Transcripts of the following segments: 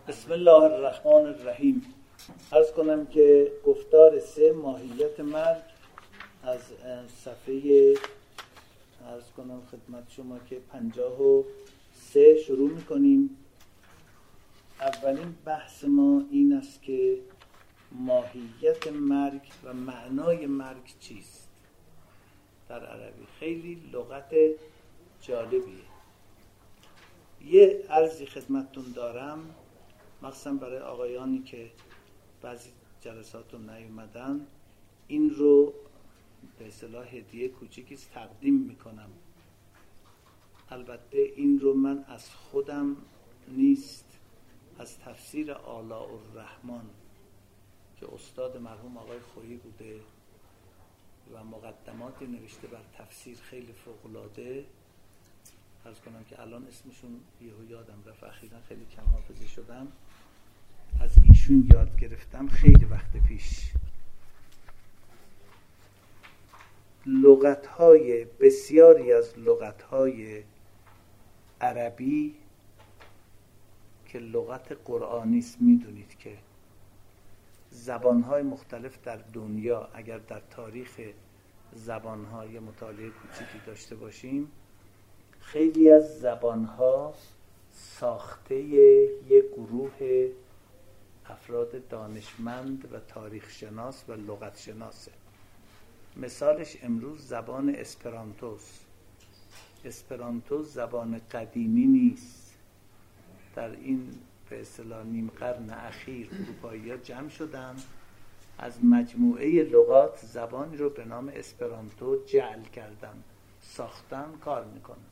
بسم الله الرحمن الرحیم. عرض کنم که گفتار 3 ماهیت مرگ از صفحه عرض کنم خدمت شما که 53 شروع میکنیم. اولین بحث ما این است که ماهیت مرگ و معنای مرگ چیست در عربی. خیلی لغت جالبیه. یه عرضی خدمتتون دارم، مخصوصا برای آقایانی که بعضی جلساتون نیومدن، این رو به اصطلاح هدیه کوچیکی تقدیم میکنم. البته این رو من از خودم نیست، از تفسیر آلاء الرحمن که استاد مرحوم آقای خویی بوده و مقدماتی نوشته بر تفسیر خیلی فوق‌العاده. عرض کنم که الان اسمشون یهو یادم رفت، اخیراً خیلی کم حافظه شدم. از ایشون یاد گرفتم خیلی وقت پیش. لغت‌های بسیاری از لغت‌های عربی که لغت قرآنی است، میدونید که زبان‌های مختلف در دنیا اگر در تاریخ زبان‌های مطالعه کوچیکی داشته باشیم، خیلی از زبان‌ها ساخته یک گروه افراد دانشمند و تاریخ شناس و لغت شناسه. مثالش امروز زبان اسپرانتوست. اسپرانتو زبان قدیمی نیست. در این به اصطلاح نیم قرن اخیر اروپایی‌ها جمع شدن، از مجموعه لغات زبانی رو به نام اسپرانتو جعل کردن، ساختن، کار میکنن.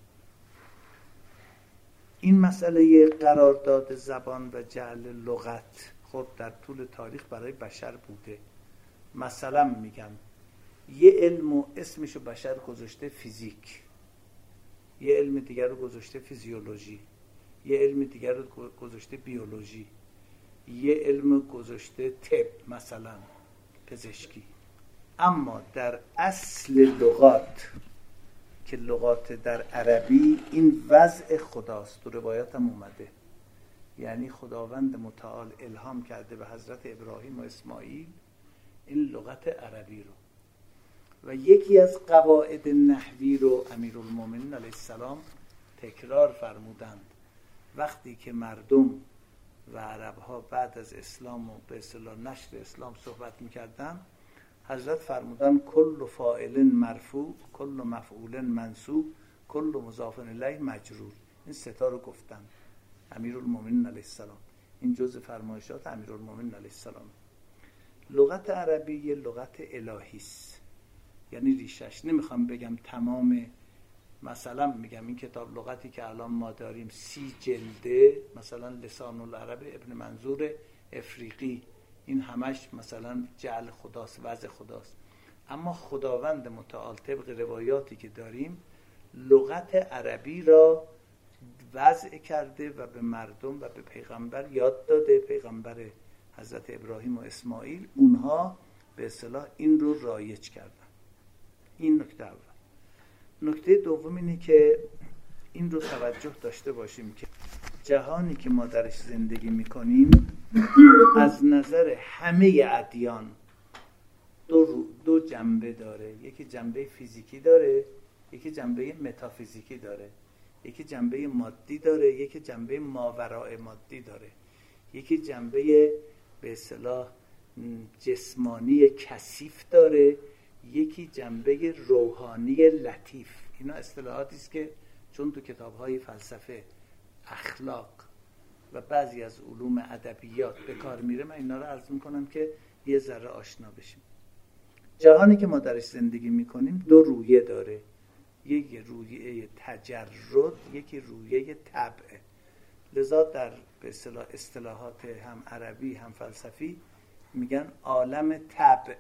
این مسئله قرارداد زبان و جعل لغت خب در طول تاریخ برای بشر بوده. مثلا میگم یه علم و اسمشو بشر گذاشته فیزیک، یه علم دیگر رو گذاشته فیزیولوژی، یه علم دیگر رو گذاشته بیولوژی، یه علم گذاشته طب، مثلا پزشکی. اما در اصل لغات که لغات در عربی، این وضع خداست. تو روایات هم اومده، یعنی خداوند متعال الهام کرده به حضرت ابراهیم و اسماعیل این لغت عربی رو. و یکی از قواعد نحوی رو امیرالمومنین علیه السلام تکرار فرمودند. وقتی که مردم و عربها بعد از اسلام و به اصطلاح نشر اسلام صحبت میکردن، حضرت فرمودن کل فاعل مرفوع، کل مفعول منصوب، کل مضاف الیه مجرور. این 3 تا رو گفتن امیرالمومنین علیه السلام. این جزء فرمایشات امیرالمومنین علیه السلام. لغت عربی یه لغت الهی است، یعنی ریشش، نمیخوام بگم تمام، مثلا میگم این کتاب لغتی که الان ما داریم 30 جلده، مثلا لسان العرب ابن منظور افریقی، این همش مثلا جعل خداست، وضع خداست. اما خداوند متعال طبق روایاتی که داریم لغت عربی را وضع کرده و به مردم و به پیغمبر یاد داده. پیغمبر حضرت ابراهیم و اسماعیل، اونها به اصطلاح این رو رایج کردن. این نکته اول. نکته دوم اینه که این رو توجه داشته باشیم که جهانی که ما درش زندگی میکنیم از نظر همه ادیان دو جنبه داره. یکی جنبه فیزیکی داره، یکی جنبه متافیزیکی داره. یکی جنبه مادی داره، یکی جنبه ماوراء مادی داره. یکی جنبه به اصطلاح جسمانی کثیف داره، یکی جنبه روحانی لطیف. اینا اصطلاحاتی است که چون تو کتاب‌های فلسفه، اخلاق و بعضی از علوم ادبیات به کار میره، من اینا رو عرض میکنم که یه ذره آشنا بشیم. جهانی که ما درش زندگی میکنیم 2 رویه داره. یکی رویه تجرد، یکی رویه طبع. لذا در به اصطلاح اصطلاحات هم عربی هم فلسفی میگن عالم طبع،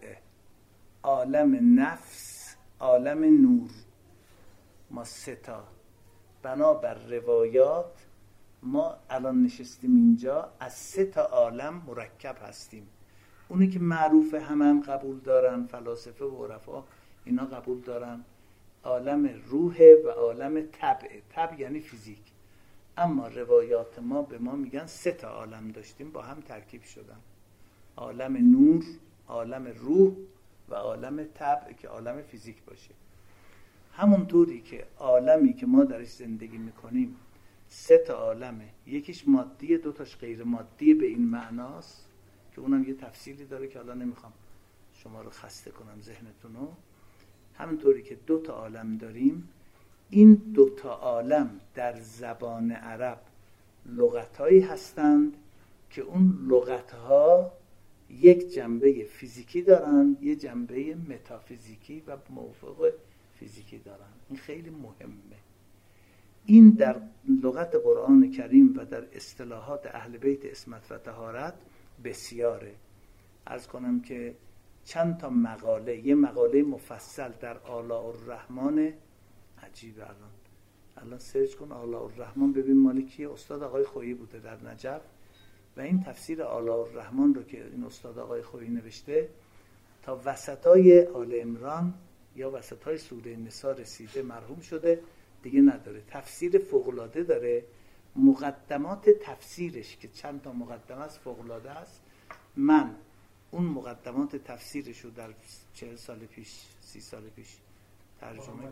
عالم نفس، عالم نور. ما 3 تا بنابر روایات ما الان نشستیم اینجا از 3 تا عالم مرکب هستیم. اونی که معروف هم قبول دارن، فلاسفه و عرفا اینا قبول دارن، عالم روح و عالم طبع. طبع یعنی فیزیک. اما روایات ما به ما میگن 3 تا عالم داشتیم با هم ترکیب شدن: عالم نور، عالم روح و عالم طبع که عالم فیزیک باشه. همونطوری که عالمی که ما درش زندگی میکنیم 3 تا عالمه، یکیش مادیه 2 تاش غیر مادیه، به این معناست که اونم یه تفصیلی داره که حالا نمیخوام شما رو خسته کنم ذهنتونو. همونطوری که 2 تا عالم داریم، این 2 تا عالم در زبان عرب لغت‌هایی هستند که اون لغت‌ها یک جنبه فیزیکی دارن، یک جنبه متافیزیکی و موافق فیزیکی دارن. این خیلی مهمه. این در لغت قرآن کریم و در اصطلاحات اهل بیت عصمت و طهارت بسیاره. عرض کنم که چند تا مقاله، یه مقاله مفصل در آلاء الرحمن، عجیبه، الان سرچ کن آلاء الرحمن ببین مال کیه، استاد آقای خویی بوده در نجف، و این تفسیر آلاء الرحمن رو که این استاد آقای خویی نوشته تا وسطای آل عمران یا وسطای سوره نساء رسیده، مرحوم شده دیگه نداره. تفسیر فوق‌العاده داره، مقدمات تفسیرش که چند تا مقدمه است فوق‌العاده است. من اون مقدمات تفسیرش رو در 40 سال پیش 30 سال پیش ترجمه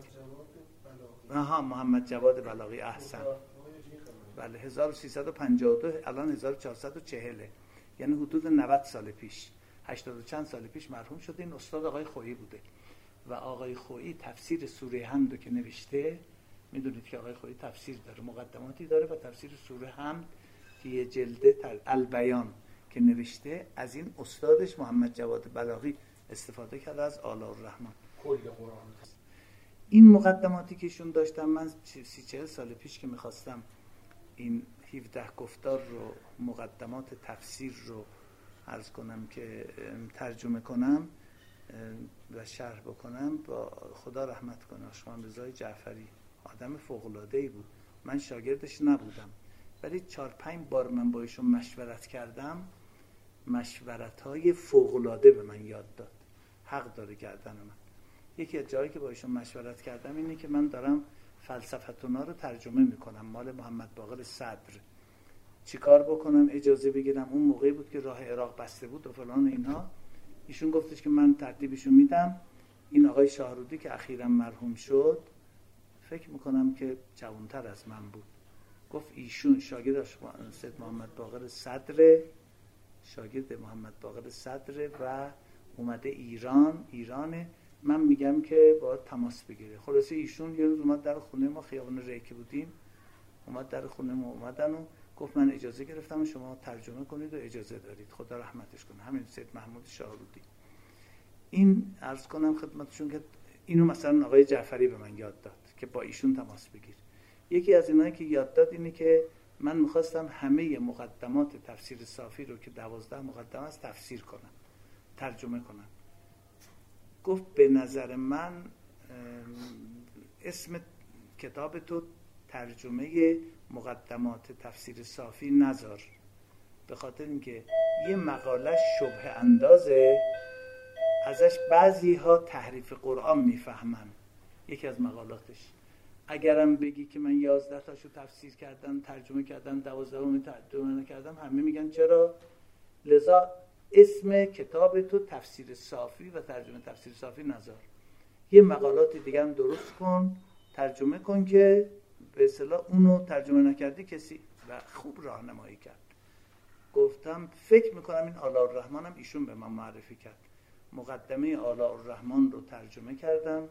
محمد جواد بلاغی، احسن، بله 1352 الان 1440، یعنی حدود 90 سال پیش، 80 چند سال پیش مرحوم شده. این استاد آقای خویی بوده و آقای خویی تفسیر سوره حمد رو که نوشته، میدونید که آقای خویی تفسیر داره، مقدماتی داره و تفسیر سوره حمد که یه جلده البیان که نوشته، از این استادش محمد جواد بلاغی استفاده کرده از آلاء الرحمن کل قرآن. این مقدماتی که ایشون داشتن، من 30-40 سال پیش که میخواستم این 17 گفتار رو، مقدمات تفسیر رو عرض کنم که ترجمه کنم و شرح بکنم، با خدا رحمت کنه آشمان رضای جعفری، آدم فوق‌العاده‌ای بود. من شاگردش نبودم ولی 4-5 بار من با ایشون مشورت کردم، مشورت‌های فوق‌العاده به من یاد داد. حق داره گردن من. یکی از جایی که با ایشون مشورت کردم اینه که من دارم فلسفتونا رو ترجمه میکنم، مال محمد باقر صدر، چی کار بکنم اجازه بگیرم؟ اون موقعی بود که راه عراق بسته بود و فلان اینها. ایشون گفتش که من ترتیبشو میدم. این آقای شاهرودی که اخیراً مرحوم شد، فکر میکنم که جوانتر از من بود، گفت ایشون شاگرد سید محمد باقر صدر، شاگرد محمد باقر صدر و اومده ایرانه، من میگم که باید تماس بگیره. خلاصه ایشون یه روز اومد در خونه ما، خیابان ریکی بودیم، اومد در خونه ما، اومدن و گفت من اجازه گرفتم شما ترجمه کنید و اجازه دارید، خدا رحمتش کنه. همین سید محمود شاهرودی. این عرض کنم خدمتشون که اینو مثلا آقای جعفری به من یاد داد که با ایشون تماس بگیر. یکی از اینایی که یاد داد اینه که من میخواستم همه مقدمات تفسیر صافی رو که 12 مقدمه است تفسیر کنم، ترجمه کنم. گفت به نظر من اسم کتاب تو ترجمه مقدمات تفسیر صافی نذار، به خاطر اینکه یه مقاله شبه اندازه، ازش بعضی ها تحریف قرآن میفهمن. یکی از مقالاتش اگرم بگی که من 11 تاشو تفسیر کردم، ترجمه کردم، 12 ترجمه نکردم، همه میگن چرا؟ لذا اسم کتاب تو تفسیر صافی و ترجمه تفسیر صافی نذار، یه مقالات دیگه هم درست کن، ترجمه کن که به اصطلاح اونو ترجمه نکردی کسی، و خوب راهنمایی کرد. گفتم فکر میکنم این آلاء الرحمن هم ایشون به من معرفی کرد. مقدمه آلاء الرحمن رو ترجمه کردم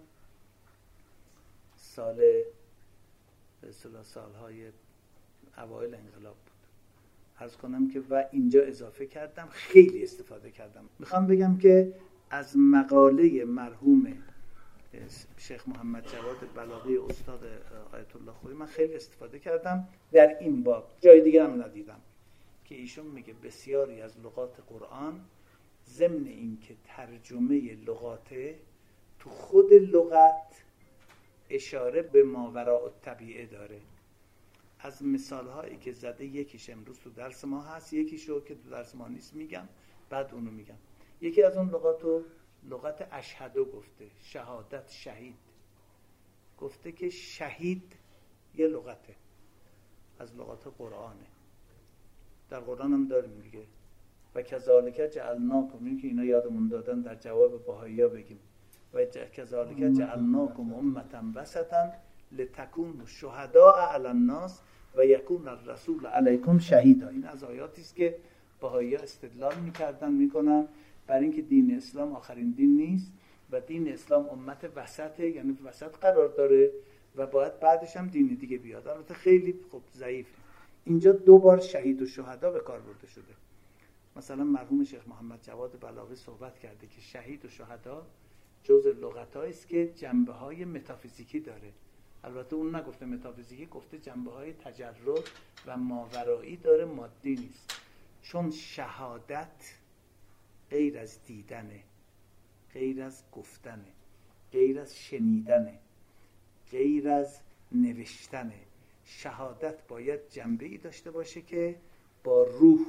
سال به اصطلاح سالهای اوایل انقلاب بود. عرض کنم که و اینجا اضافه کردم، خیلی استفاده کردم. میخوام بگم که از مقاله مرحوم شیخ محمد جواد بلاغی استاد آیت الله خویی من خیلی استفاده کردم در این باب. جای دیگه هم ندیدم که ایشون میگه بسیاری از لغات قرآن ضمن این که ترجمه لغاته، تو خود لغت اشاره به ماوراء الطبیعه داره. از مثال هایی که زده یکیش امروز تو درس ما هست، یکیشو که تو درس ما نیست میگم، بعد اونو میگم. یکی از اون لغاتو لغت اشهدو گفته، شهادت، شهید، گفته که شهید یه لغته. از لغات قرآنه. در قرآن هم داریم دیگه. و کذالک جعلناکم، این که اینا یادمون دادن در جواب بهائی‌ها بگیم، و کذالک جعلناکم امة وسطا لتکونوا شهداء علی الناس و یکون الرسول علیکم شهیدا. این از آیاتی است که بهائی‌ها استدلال میکنن برای اینکه دین اسلام آخرین دین نیست و دین اسلام امت وسطه، یعنی وسط قرار داره و باید بعدش هم دین دیگه بیاد. البته خیلی خوب ضعیفه. اینجا 2 بار شهید و شهدا به کار برده شده. مثلا مرحوم شیخ محمد جواد بلاغی صحبت کرده که شهید و شهدا جز لغتایی است که جنبه‌های متافیزیکی داره. البته اون نگفته متافیزیکی، گفته جنبه‌های تجرد و ماورایی داره، مادی نیست. چون شهادت غیر از دیدنه، غیر از گفتنه، غیر از شنیدنه، غیر از نوشتنه. شهادت باید جنبه‌ای داشته باشه که با روح،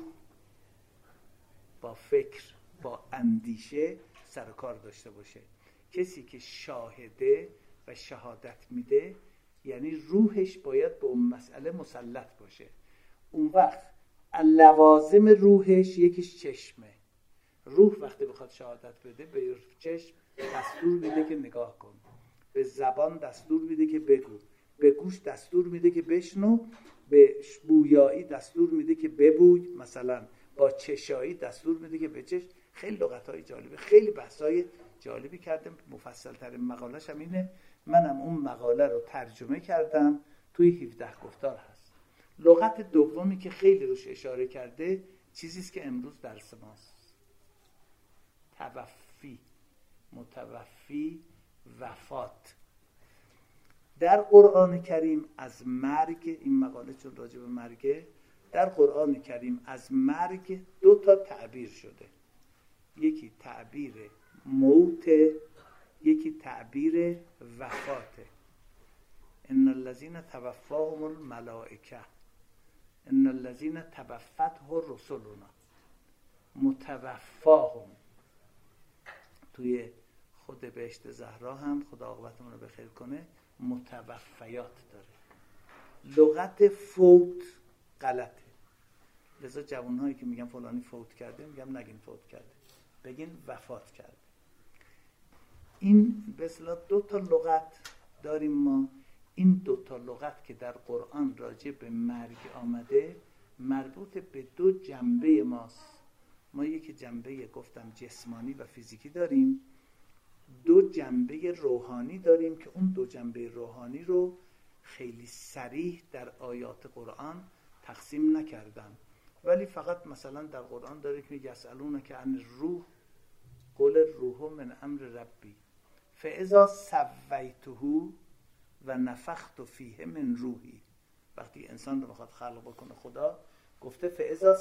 با فکر، با اندیشه سر و کار داشته باشه. کسی که شاهده و شهادت میده یعنی روحش باید به اون مسئله مسلط باشه. اون وقت لوازم روحش یکیش چشمه. روح وقتی بخواد شهادت بده به چشم دستور میده که نگاه کن، به زبان دستور میده که بگو، به گوش دستور میده که بشنو، به بویایی دستور میده که ببوی، مثلا با چشایی دستور میده که بچش. خیلی لغت‌های جالبه، خیلی بحث‌های جالبی کردم. مفصل ترین مقاله‌ش هم اینه. منم اون مقاله رو ترجمه کردم، توی 17 گفتار هست. لغت دومی که خیلی روش اشاره کرده چیزی است که امروز درس ماست: توفی، متوفی، وفات. در قرآن کریم از مرگ، این مقاله چون راجع به مرگه، در قرآن کریم از مرگ 2 تعبیر شده. یکی تعبیر موت، یکی تعبیر وفاته. ان الذين توفاهم الملائکه ان الذين توفته رسلنا متوفاهم. توی خود بهشت زهرا هم خدا عاقبتمون رو بخیر کنه متوفیات داره. لغت فوت غلطه، لذا جوانهایی که میگن فلانی فوت کرده میگم نگین فوت کرده، بگین وفات کرده. این به اصطلاح 2 لغت داریم ما. این 2 لغت که در قرآن راجع به مرگ آمده مربوط به 2 جنبه ماست. ما یک جنبه گفتم جسمانی و فیزیکی داریم، 2 جنبه روحانی داریم که اون 2 جنبه روحانی رو خیلی صریح در آیات قرآن تقسیم نکردم، ولی فقط مثلا در قرآن داره که یسألونک عن الروح قل الروح من امر ربی فاذا سویته و نفخت فیه من روحی. وقتی انسان رو میخواد خلق بکنه خدا گفته فاذا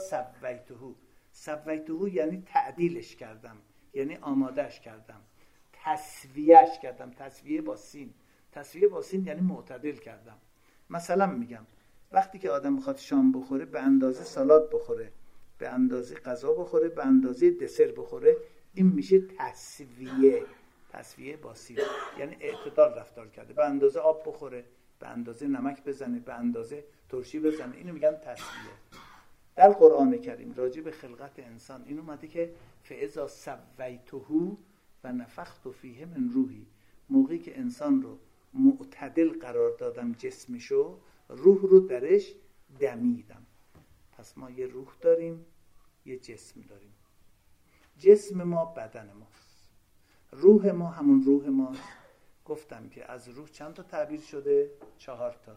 سویته یعنی تعدیلش کردم، یعنی آمادهش کردم، تسویهش کردم. تسویه با سین، تسویه با سین یعنی معتدل کردم. مثلا میگم وقتی که آدم میخواد شام بخوره به اندازه سالاد بخوره، به اندازه غذا بخوره، به اندازه دسر بخوره، این میشه تسویه. تسویه با سین یعنی اعتدال رفتار کرده. به اندازه آب بخوره، به اندازه نمک بزنه، به اندازه ترشی بزنه، اینو میگن تسویه. در قرآن کریم راجع به خلقت انسان این اومده که فاذا سویته و نفخت فیه من روحی. موقعی که انسان رو معتدل قرار دادم جسمشو، روح رو درش دمیدم. پس ما یه روح داریم، یه جسم داریم. جسم ما بدن ماست، روح ما همون روح ماست. گفتم که از روح چند تا تعبیر شده؟ 4 تا.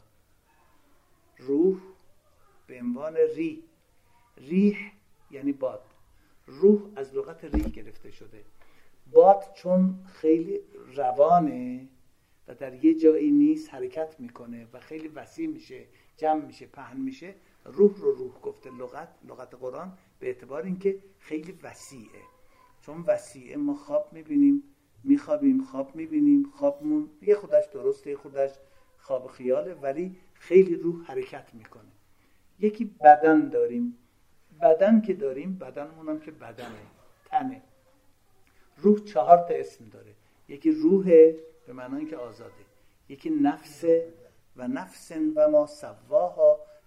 روح به عنوان ریح یعنی باد. روح از لغت ریح گرفته شده. باد چون خیلی روانه و در یه جایی نیست، حرکت میکنه و خیلی وسیع میشه، جمع میشه، پهن میشه. روح رو روح گفته لغت قرآن به اعتبار اینکه خیلی وسیعه. چون وسیعه ما خواب میبینیم، میخوابیم، خواب میبینیم، خوابمون یه خودش درسته، یه خودش خواب خیاله، ولی خیلی روح حرکت میکنه. یکی بدن داریم، بدن که داریم، بدنمون هم که بدنه، تنه. روح 4 تا اسم داره. یکی روحه به معنای که آزاده، یکی نفسه و نفس و ما سواها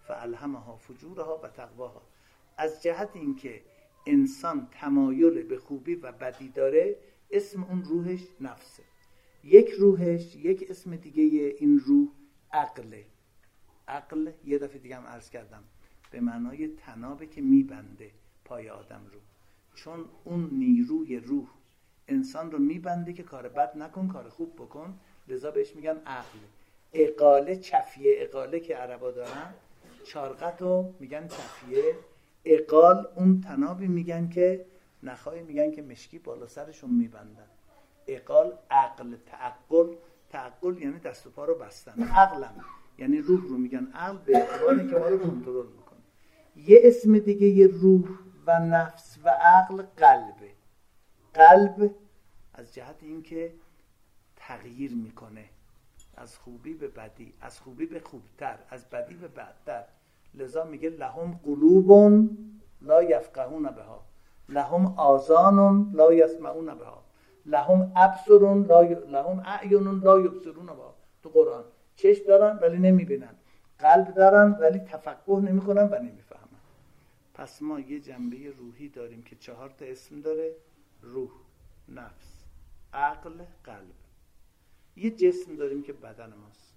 فالهمها فجورها و تقواها. از جهت اینکه انسان تمایل به خوبی و بدی داره، اسم اون روحش نفسه. یک اسم دیگه این روح عقله. عقل یه دفعه دیگه هم عرض کردم به معنای تنابه که میبنده پای آدم رو، چون اون نیروی روح انسان رو میبنده که کار بد نکن، کار خوب بکن، لذا بهش میگن عقل. اقاله، چفیه اقاله که عربا دارن، چارقت رو میگن چفیه، اقال اون تنابی میگن که نخواهی میگن که مشکی بالا سرشون میبندن. اقال، عقل، تعقل یعنی دست و پا رو بستن. عقلم یعنی روح رو میگن عقل، به اعتباری که ما رو کنترل میکنه. یه اسم دیگه یه روح و نفس و عقل قلبه. قلب از جهت اینکه تغییر میکنه از خوبی به بدی، از خوبی به خوبتر، از بدی به بدتر. لذا میگه لهم قلوب لا یفقهون بها، لهم آذان لا یسمعون بها، لهم ابصر لهم اعین لا یبصرون بها. تو قرآن چشم دارن ولی نمیبینن، قلب دارن ولی تفقه نمیکنن و نمیفهمن. پس ما یه جنبه روحی داریم که 4 تا اسم داره: روح، نفس، عقل، قلب. یه جسم داریم که بدن ماست.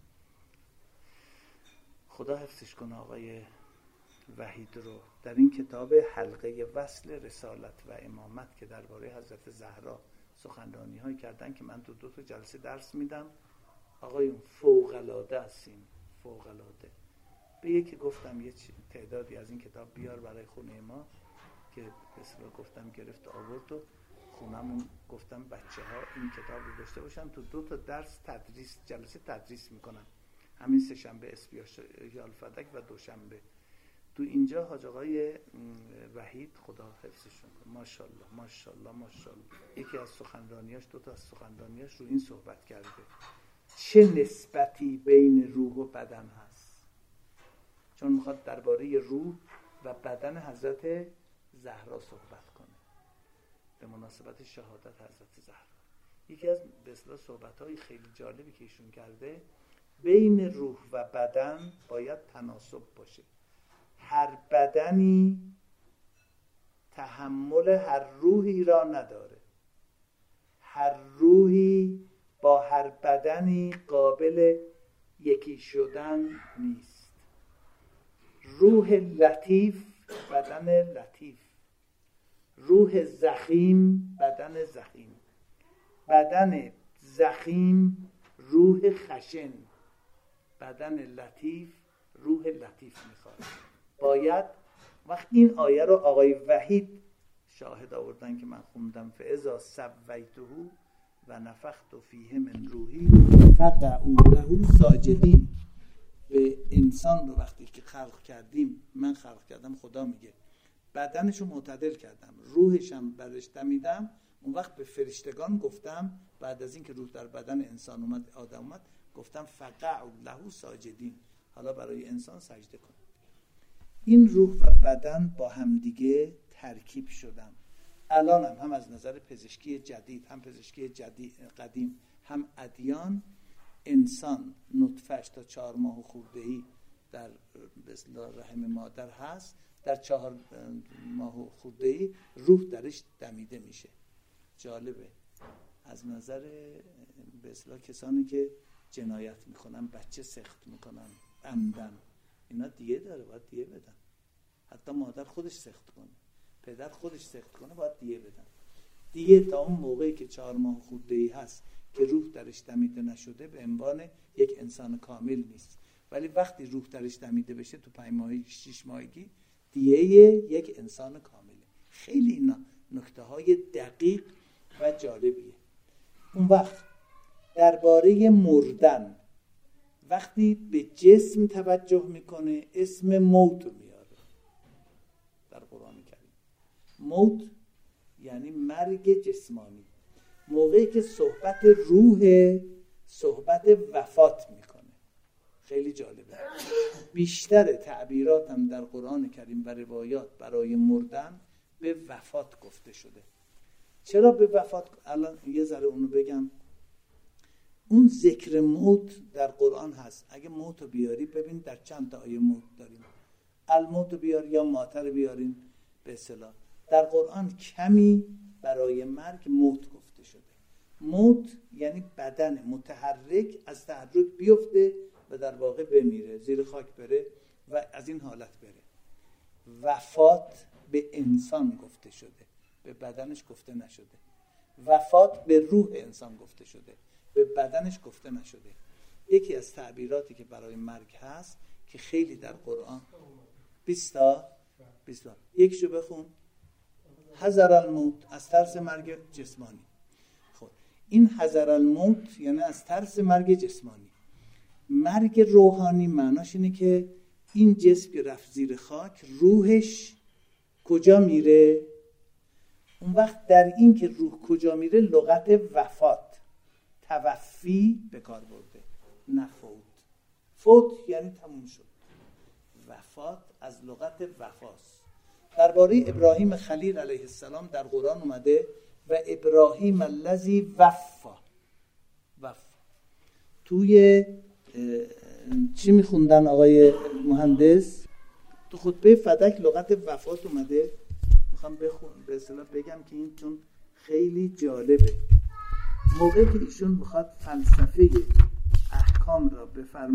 خدا حفظش کنه آقای وحید رو در این کتاب حلقه وصل رسالت و امامت که درباره حضرت زهرا سخنرانی هایی کردن که من تو 2 تا جلسه درس میدم. آقایون فوق العاده هستین، فوق العاده. به یکی گفتم یه تعدادی از این کتاب بیار برای خونه ما، که بسیار گفتم گرفت آورد و خونمون گفتم بچه ها این کتاب رو داشته باشن. تو 2 تا درس تدریس، جلسه تدریس میکنم، همین 3 شنبه اسپیال فدک و 2 شنبه تو اینجا. حاج آقای وحید خدا حفظشون کنه، ماشاءالله ماشاءالله ماشاءالله. یکی از سخنرانیاش، 2 تا از سخنرانیاش رو این صحبت کرده چه نسبتی بین روح و بدن هست، چون میخواد درباره روح و بدن حضرت زهرا صحبت کنه به مناسبت شهادت حضرت زهرا. یکی از به اصطلاح صحبت‌های خیلی جالبی که ایشون کرده، بین روح و بدن باید تناسب باشه. هر بدنی تحمل هر روحی را نداره، هر روحی با هر بدنی قابل یکی شدن نیست. روح لطیف، بدن لطیف، روح زخیم، بدن زخیم، بدن زخیم، روح خشن، بدن لطیف، روح لطیف میخواد. باید وقت این آیه رو آقای وحید شاهد آوردن که من خوندم، فاذا سویته و نفخت فیه من روحی فقعوا له ساجدین. به انسان رو وقتی که خلق کردیم، من خلق کردم، خدا میگه بدنشو معتدل کردم، روحشم برش دمیدم، اون وقت به فرشتگان گفتم بعد از اینکه روح در بدن انسان اومد، آدم اومد، گفتم فقعوا له ساجدین، حالا برای انسان سجده کن. این روح و بدن با همدیگه ترکیب شدن. الان هم از نظر پزشکی جدید، هم پزشکی قدیم، هم ادیان، انسان نطفه‌اش تا 4 ماه خورده‌ای در به اصطلاح رحم مادر هست، در 4 ماه خورده‌ای روح درش دمیده میشه. جالبه. از نظر به اصطلاح کسانی که جنایت میکنن، بچه سخت میکنن عمدن، اینا دیه داره، باید دیه بدن. حتی مادر خودش سخت کنه، پدر خودش سخت کنه، باید دیه بدن. دیه تا اون موقعی که 4 ماه خورده‌ای هست که روح درش دمیده نشده به عنوان یک انسان کامل نیست. ولی وقتی روح درش دمیده بشه تو 5 ماهگی 6 ماهگی دیه یک انسان کامله. خیلی اینا نکته های دقیق و جالبیه. اون وقت درباره مردن وقتی به جسم توجه میکنه اسم موت رو میاره در قرآن کریم. موت یعنی مرگ جسمانی. موقعی که صحبت روح، صحبت وفات میکنه. خیلی جالبه. بیشتر تعبیرات هم در قرآن کریم و روایات برای مردن به وفات گفته شده. چرا به وفات؟ الان یه ذره اونو بگم. اون ذکر موت در قرآن هست. اگه موت رو بیاری ببین در چند تا آیه موت داریم. الموت بیار یا ماتر بیارین به اصطلاح. در قرآن کمی برای مرگ موت گفته شده. موت یعنی بدن متحرک از تحرک بیفته و در واقع بمیره، زیر خاک بره و از این حالت بره. وفات به انسان گفته شده، به بدنش گفته نشده. وفات به روح انسان گفته شده، به بدنش گفته نشده. یکی از تعبیراتی که برای مرگ هست که خیلی در قرآن 20 یکیشو بخون. حذر الموت، از ترس مرگ جسمانی. خب این حذر الموت یعنی از ترس مرگ جسمانی. مرگ روحانی معناش اینه که این جسم که رفت زیر خاک روحش کجا میره؟ اون وقت در این که روح کجا میره لغت وفات، توفی به کار برده، نه فوت. فوت یعنی تموم شد. وفات از لغت وفاست. درباره ابراهیم خلیل علیه السلام در قرآن اومده و ابراهیم الذی وفا. توی چی میخوندن آقای مهندس؟ تو خطبه فدک لغت وفات اومده. میخوام به اصطلاح بگم که این چون خیلی جالبه. موقعی که ایشون میخواد فلسفه احکام را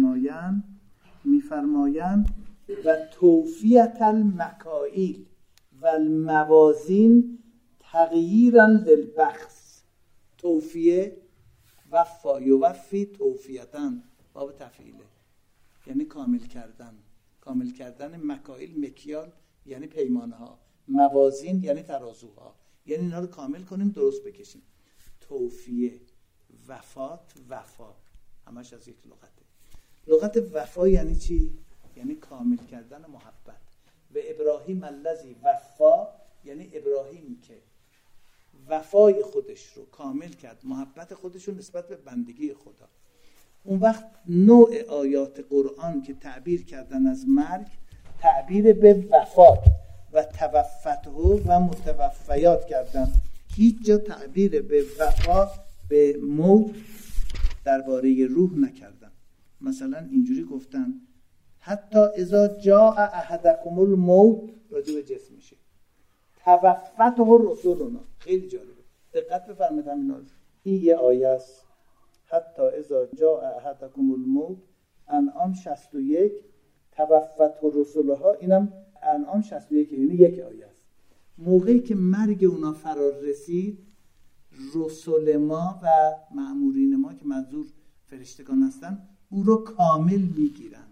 میفرمایند و توفیت المکائیل و الموازین تغییرا للبخص. توفیه وفا یوفی توفیتن باب تفعیله، یعنی کامل کردن مکائیل، مکیال یعنی پیمانه ها، موازین یعنی ترازوها، یعنی اینا رو کامل کنیم، درست بکشیم. توفیه، وفات، وفا همش از یک لغته. لغت وفا یعنی چی؟ یعنی کامل کردن محبت. و ابراهیم الذی وفا یعنی ابراهیم که وفای خودش رو کامل کرد، محبت خودش رو نسبت به بندگی خدا. اون وقت نوع آیات قرآن که تعبیر کردن از مرگ، تعبیر به وفات و توفته و متوفیات کردن. هیچ جا تعبیر به وفا به موت درباره روح نکردن. مثلا اینجوری گفتن حتی اذا جاء احدکم الموت، راجع به جسم میشه، توفته رسولنا. خیلی جالبه، دقت بفرمایید. این یه آیه است. حتی اذا جاء احدکم الموت، انعام 61، توفته رسولها، اینم انعام 61، یعنی یک آیه است. موقعی که مرگ اونا فرار رسید، رسول ما و مأمورین ما که منظور فرشتگان هستن او رو کامل میگیرن.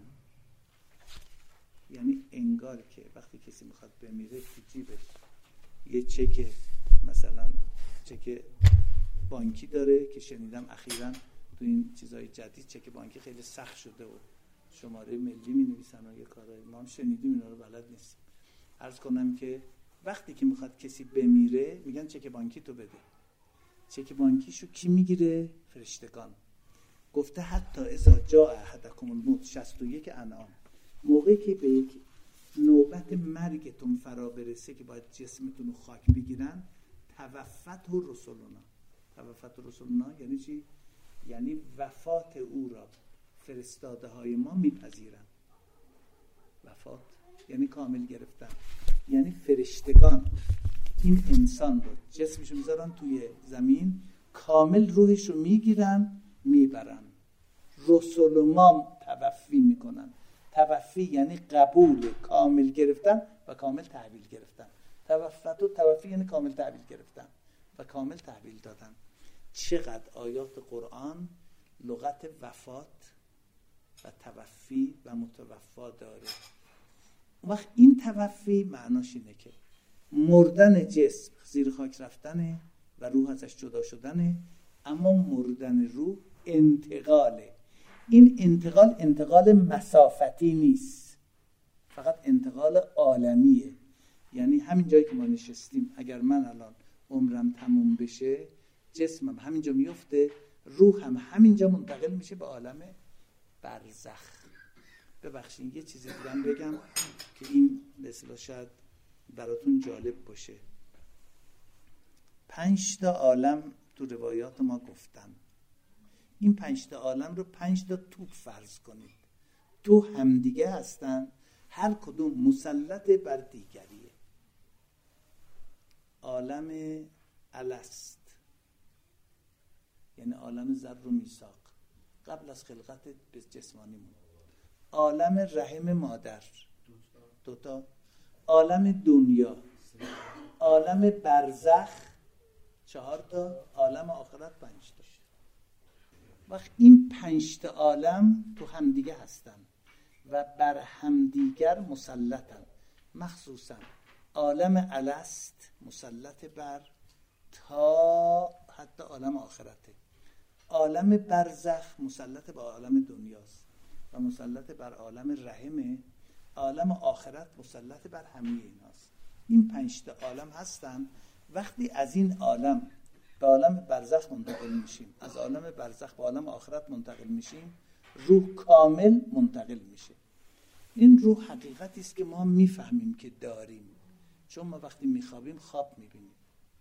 یعنی انگار که وقتی کسی میخواد بمیره تو جیبش یه چک، مثلا چک بانکی داره که شنیدم اخیراً تو این چیزای جدید چک بانکی خیلی سخت شده و شماره ملی می نویسن و یه کارایی ما هم شنیدیم، اینا رو بلد نیستیم. عرض کنم که وقتی که میخواد کسی بمیره میگن چک بانکی تو بده. چک بانکیشو کی میگیره؟ فرشتگان. گفته حتی اذا جاء احدکم الموت 61 انعام. موقعی که به یک نوبت مرگتون فرا برسه که باید جسمتون رو خاک بگیرن، توفت رسولنا. توفت رسولنا یعنی چی؟ یعنی وفات او را فرستاده های ما میپذیرن. وفات یعنی کامل گرفتن، یعنی فرشتگان این انسان رو جسمشو میذارن توی زمین، کامل روحش رو میگیرن میبرن. رسول ما توفی میکنن. توفی یعنی قبول، کامل گرفتن و کامل تحویل گرفتن. توفت و توفی یعنی کامل تحویل گرفتن و کامل تحویل دادن. چقدر آیات قرآن لغت وفات و توفی و متوفا داره. وقت این توفی معناش اینه که مردن جسم، زیر خاک رفتنه و روح ازش جدا شدنه، اما مردن روح انتقاله. این انتقال مسافتی نیست، فقط انتقال عالمیه. یعنی همین جایی که ما نشستیم، اگر من الان عمرم تموم بشه، جسمم همینجا میفته، روحم همینجا منتقل میشه به عالم برزخ. ببخشید یه چیزی دیگه بگم که این به اصطلاح شاید براتون جالب باشه. 5 تا عالم تو روایات ما گفتن. این 5 تا عالم رو 5 تا توپ فرض کنید. تو همدیگه هستن هر کدوم مسلط بر دیگریه. عالم الست یعنی عالم ذر و میثاق قبل از خلقت جسمانیمون، عالم رحم مادر دوتا، عالم دنیا، عالم برزخ 4 تا، عالم آخرت 5 تا. وقت این 5 تا عالم تو همدیگه هستن و بر همدیگر مسلطن. مخصوصا عالم الست مسلط بر تا حتی عالم آخرته، عالم برزخ مسلط بر عالم دنیاست و مسلط بر عالم رحمه، عالم آخرت مسلط بر همه ایناست. این 5 تا عالم هستن. وقتی از این عالم به عالم برزخ منتقل میشیم، از عالم برزخ به عالم آخرت منتقل میشیم، روح کامل منتقل میشه. این روح حقیقتی است که ما میفهمیم که داریم، چون ما وقتی میخوابیم خواب میبینیم.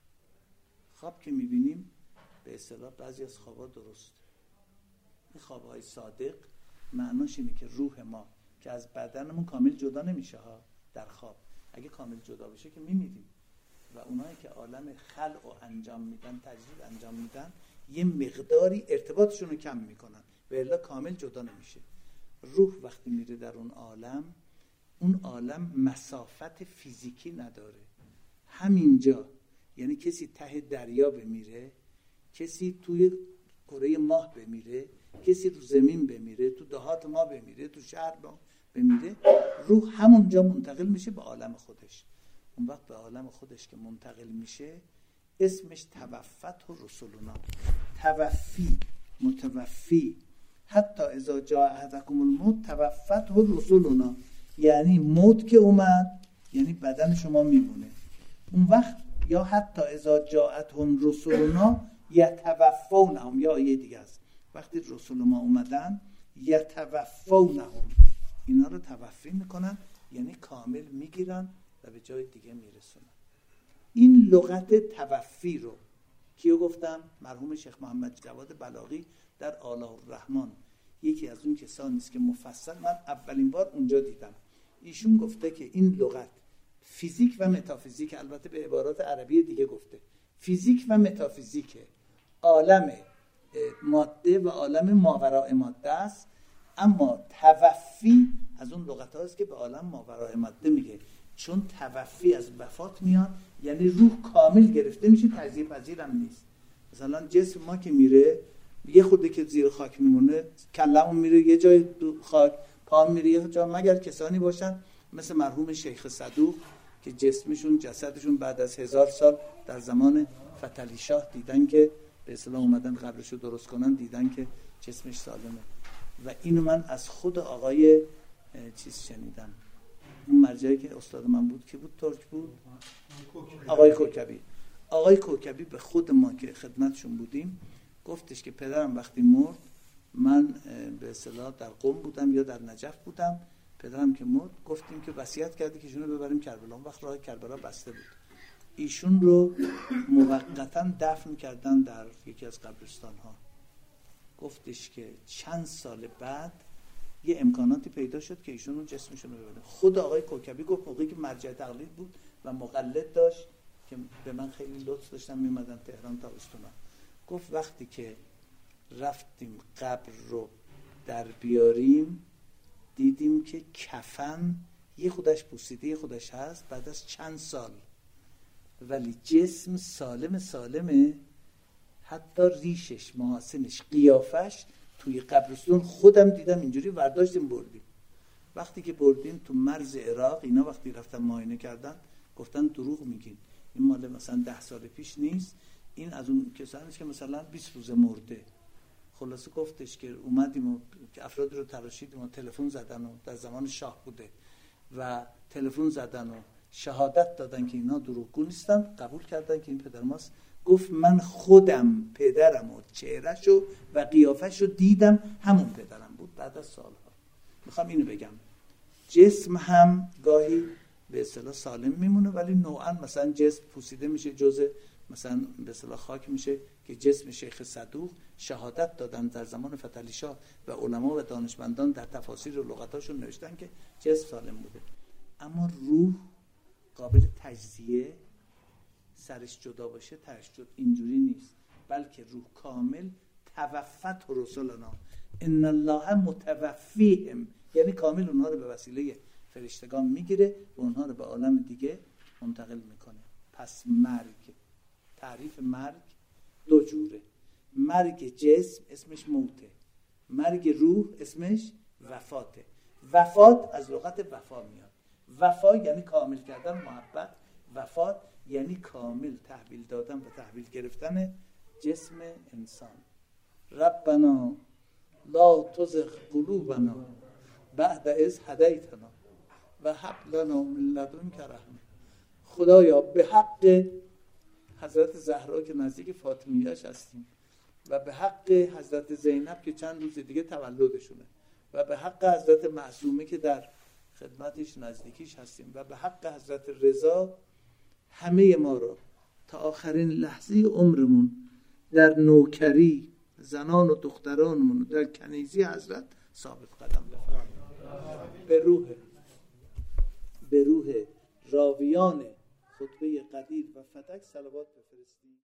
خواب که میبینیم به اصطلاح بعضی از خوابا درست، این خوابهای صادق معناش اینه که روح ما که از بدنمون کامل جدا نمیشه ها در خواب، اگه کامل جدا بشه که میمیریم. و اونایی که عالم خلق رو انجام میدن، تجدید انجام میدن، یه مقداری ارتباطشون رو کم میکنن و الا کامل جدا نمیشه. روح وقتی میره در اون عالم مسافت فیزیکی نداره. همینجا یعنی کسی ته دریا بمیره، کسی توی کره ماه بمیره، کسی رو زمین بمیره، تو دهات ما بمیره، تو شهر ما بمیره، روح همونجا منتقل میشه به عالم خودش. اون وقت به عالم خودش که منتقل میشه اسمش توفت و رسولنا. توفی، متوفی، حتی اذا جاء احدکم الموت توفت و رسولنا، یعنی موت که اومد یعنی بدن شما میمونه. اون وقت یا حتی اذا جاءتهم رسولنا یتوفونهم، یا آیه دیگه است، وقتی رسول ما اومدن یتوفونهم، اینا رو توفی میکنن یعنی کامل میگیرن و به جای دیگه میرسونن. این لغت توفی رو کیو گفتم؟ مرحوم شیخ محمد جواد بلاغی در آلاء الرحمن، یکی از اون کسانی است که مفصل من اولین بار اونجا دیدم. ایشون گفته که این لغت فیزیک و متافیزیک، البته به عبارات عربی دیگه گفته فیزیک و متافیزیک، عالم ماده و عالم ماوراء ماده است، اما توفی از اون لغت هاست که به عالم ماوراء ماده میگه، چون توفی از وفات میاد یعنی روح کامل گرفته میشه، تجزیه پذیر هم نیست. مثلا جسم ما که میره یه خورده که زیر خاک میمونه، کلمون میره یه جای خاک، پا میره یه جا، مگر کسانی باشن مثل مرحوم شیخ صدوق که جسدشون بعد از 1000 سال در زمان فتحعلی شاه دیدن که به اصطلاح اومدن قبرشو درست کنن، دیدن که جسمش سالمه. و اینو من از خود آقای شنیدم، اون مرجعی که استاد من بود که بود، ترک بود، آقای کوکبی به خود ما که خدمتشون بودیم گفتش که پدرم وقتی مرد، من به اصطلاح در قم بودم یا در نجف بودم، پدرم که مرد گفتیم که وصیت کردی که ایشون رو ببریم کربلا. اون وقت راه کربلا بسته بود، ایشون رو موقتا دفن کردن در یکی از قبرستان ها. گفتش که چند سال بعد یه امکاناتی پیدا شد که ایشون رو جسمشون رو ببرن. خود آقای کوکبی گفت موقعی که مرجع تقلید بود و مقلد داشت که به من خیلی لطف داشتن میمدن تهران تابستونا، گفت وقتی که رفتیم قبر رو در بیاریم دیدیم که کفن یه خودش پوسیده یه خودش هست بعد از چند سال، ولی جسم سالمه، حتی ریشش، محاسنش، قیافش توی قبرستون خودم دیدم اینجوری ورداشتیم بردیم. وقتی که بردیم تو مرز عراق، اینا وقتی رفتن معاینه کردن گفتن دروغ میگین، این مال مثلا 10 سال پیش نیست، این از اون کسانیست که مثلا 20 روز مرده. خلاصه گفتش که اومدیم و افراد رو تراشیدیم و تلفن زدن و در زمان شاه بوده و تلفن زدن و شهادت دادن که اینا دروغگو نیستن، قبول کردن که این پدر ماست. گفت من خودم پدرم و چهرهشو و قیافشو دیدم، همون پدرم بود بعد از سالها. میخوام اینو بگم، جسم هم گاهی به اصطلاح سالم میمونه، ولی نوعا مثلا جسم پوسیده میشه، جزء مثلا به اصطلاح خاک میشه که جسم شیخ صدوق شهادت دادن در زمان فتحعلی شاه و علما و دانشمندان در تفاسیر و لغتاشون نوشتن که جسم سالم بوده. اما روح قابل تجزیه، سرش جدا باشه تجزیه اینجوری نیست، بلکه روح کامل توفت رسولنا ان الله متوفیهم، یعنی کامل اونها رو به وسیله فرشتگان میگیره و اونها رو به عالم دیگه منتقل میکنه. پس مرگ، تعریف مرگ دو جوره. مرگ جسم اسمش موته، مرگ روح اسمش وفاته. وفات از لغت وفا میاد. وفا یعنی کامل کردن محبت، وفات یعنی کامل تحویل دادن و تحویل گرفتن جسم انسان. ربنا لا تزغ قلوبنا بعد اذ هدیتنا و هب لنا من لدنک رحمه. خدایا به حق حضرت زهرا که نزدیک فاطمیه‌اش هستیم و به حق حضرت زینب که چند روز دیگه تولدشونه و به حق حضرت معصومه که در خدمتش نزدیکیش هستیم و به حق حضرت رضا، همه ما رو تا آخرین لحظه عمرمون در نوکری زنان و دخترانمون در کنیزی حضرت ثابت قدم بفرمایید. به روح راویان خطبه قدیر و فتک صلوات بفرستید.